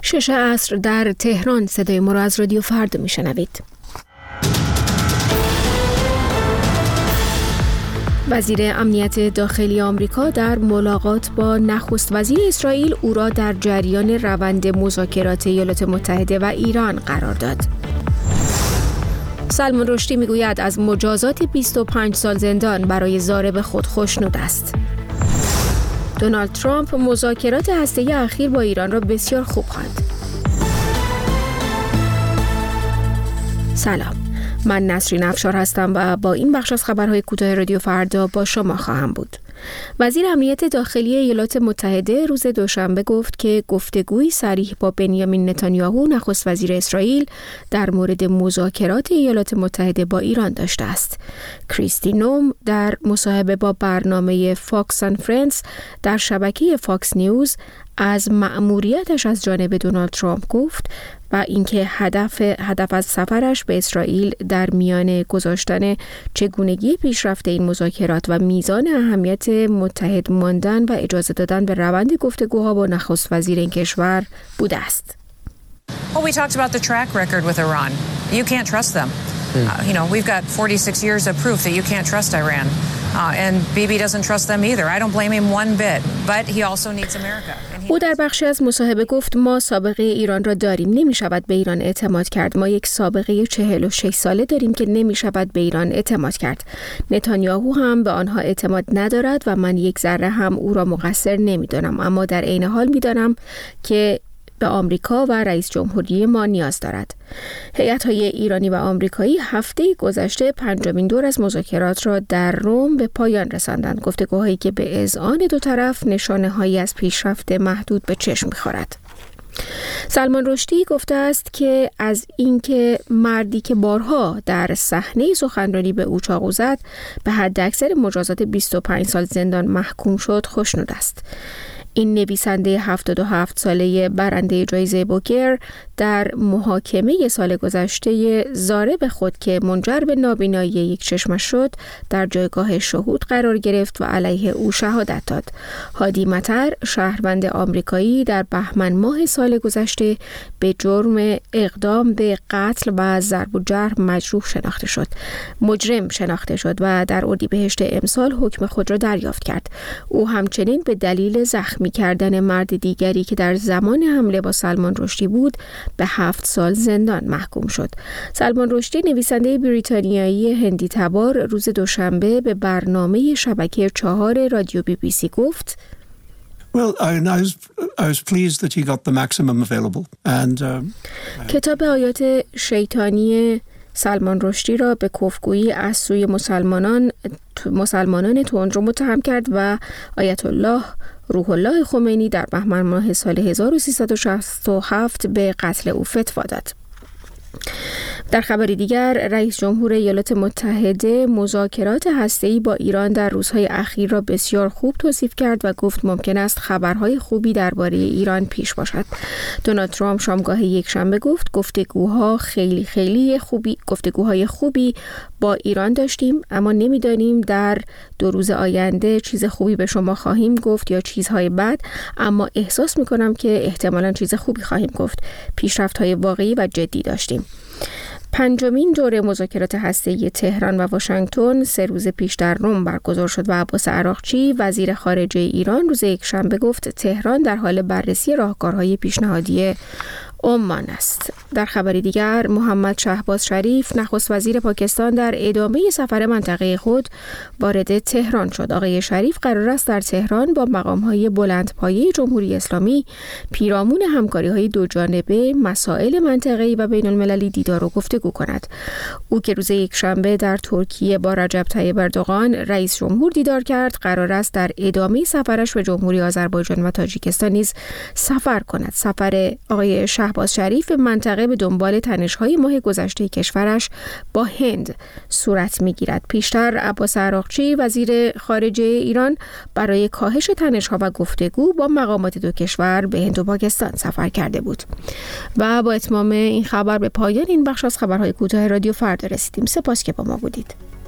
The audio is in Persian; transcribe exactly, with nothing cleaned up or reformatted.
شش عصر در تهران. صدای ما را از رادیو فردا میشنوید. وزیر امنیت داخلی آمریکا در ملاقات با نخست وزیر اسرائیل او را در جریان روند مذاکرات ایالات متحده و ایران قرار داد. سلمان رشدی میگوید از مجازات بیست و پنج سال زندان برای ضارب خود خوشنود است. دونالد ترامپ مذاکرات هسته‌ای اخیر با ایران را بسیار خوب خواند. سلام، من نسرین افشار هستم و با این بخش از خبرهای کوتاه رادیو فردا با شما خواهم بود. وزیر امنیت داخلی ایالات متحده روز دوشنبه گفت که گفتگوی صریح با بنیامین نتانیاهو نخست وزیر اسرائیل در مورد مذاکرات ایالات متحده با ایران داشته است. کریستی نوم در مصاحبه با برنامه فاکس اند فرندز در شبکه فاکس نیوز از مأموریتش از جانب دونالد ترامپ گفت و اینکه هدف هدف از سفرش به اسرائیل در میان گذاشتن چگونگی پیشرفت این مذاکرات و میزان اهمیت متحد ماندن و اجازه دادن به روند گفتگوها با نخست وزیر این کشور بوده است. Well, we talked about the track record with Iran. You can't trust them. Uh, you know, we've got forty-six years of proof that you can't trust Iran. Uh, and Bibi doesn't trust them either. I don't blame him one bit, but he also needs America. او در بخشی از مصاحبه گفت ما سابقه ایران را داریم، نمی شود به ایران اعتماد کرد. ما یک سابقه چهل و شش ساله داریم که نمی شود به ایران اعتماد کرد. نتانیاهو هم به آنها اعتماد ندارد و من یک ذره هم او را مقصر نمی دانم، اما در عین حال می دانم که به آمریکا و رئیس جمهوری ما نیاز دارد. هیئت‌های ایرانی و آمریکایی هفته گذشته پنجمین دور از مذاکرات را در روم به پایان رساندند. گفتگوهایی که به اذعان دو طرف نشانه‌هایی از پیشرفت محدود به چشم می‌خورد. سلمان رشدی گفته است که از اینکه مردی که بارها در صحنه سخنرانی به او چاقو زد به حداکثر مجازات بیست و پنج سال زندان محکوم شد خوشنود است. این نویسنده هفتاد و هفت ساله برنده جایزه بوکر در محاکمه سال گذشته ضارب خود که منجر به نابینایی یک چشمش شد در جایگاه شهود قرار گرفت و علیه او شهادت داد. هادی مطر شهروند آمریکایی در بهمن ماه سال گذشته به جرم اقدام به قتل و ضرب و جرح مجروح شناخته شد. مجرم شناخته شد و در اردیبهشت امسال حکم خود را دریافت کرد. او همچنین به دلیل زخمی کردن مرد دیگری که در زمان حمله با سلمان رشدی بود به هفت سال زندان محکوم شد. سلمان رشدی نویسنده بریتانیایی هندی تبار روز دوشنبه به برنامه شبکه چهار رادیو بی بی سی گفت Well, I was I was pleased that he got the maximum available and um, کتاب آیات شیطانی سلمان رشدی را به کفرگویی از سوی مسلمانان مسلمانان تندرو متهم کرد و آیت الله روح الله خمینی در بهمن ماه سال هزار و سیصد و شصت و هفت به قتل او فتوا داد. در خبری دیگر رئیس جمهور ایالات متحده مذاکرات هسته‌ای با ایران در روزهای اخیر را بسیار خوب توصیف کرد و گفت ممکن است خبرهای خوبی درباره ایران پیش باشد. دونالد ترامپ شامگاه یکشنبه گفت گفتگوها خیلی خیلی خوبی گفتگوهای خوبی با ایران داشتیم، اما نمیدانیم در دو روز آینده چیز خوبی به شما خواهیم گفت یا چیزهای بد، اما احساس میکنم که احتمالاً چیز خوبی خواهیم گفت. پیشرفت‌های واقعی و جدی داشتیم. پنجمین دوره مذاکرات هسته‌ای تهران و واشنگتن سه روز پیش در روم برگزار شد و عباس عراقچی وزیر خارجه ایران روز یکشنبه گفت تهران در حال بررسی راهکارهای پیشنهادی عمان است. در خبری دیگر محمد شهباز شریف نخست وزیر پاکستان در ادامه سفر منطقه خود وارد تهران شد. آقای شریف قرار است در تهران با مقام‌های بلندپایه جمهوری اسلامی پیرامون همکاری‌های دو جانبه، مسائل منطقه‌ای و بین‌المللی دیدار و گفتگو کند. او که روز یکشنبه در ترکیه با رجب طیب اردوغان رئیس جمهور دیدار کرد، قرار است در ادامه سفرش به جمهوری آذربایجان و تاجیکستان نیز سفر کند. سفر آقای شهباز شریف منطقه به دنبال تنش‌های ماه گذشته کشورش با هند صورت می‌گیرد. پیشتر عباس عراقچی وزیر خارجه ایران برای کاهش تنش‌ها و گفتگو با مقامات دو کشور به هند و پاکستان سفر کرده بود. و با اتمام این خبر به پایان این بخش از خبرهای کوتاه رادیو فردا رسیدیم. سپاس که با ما بودید.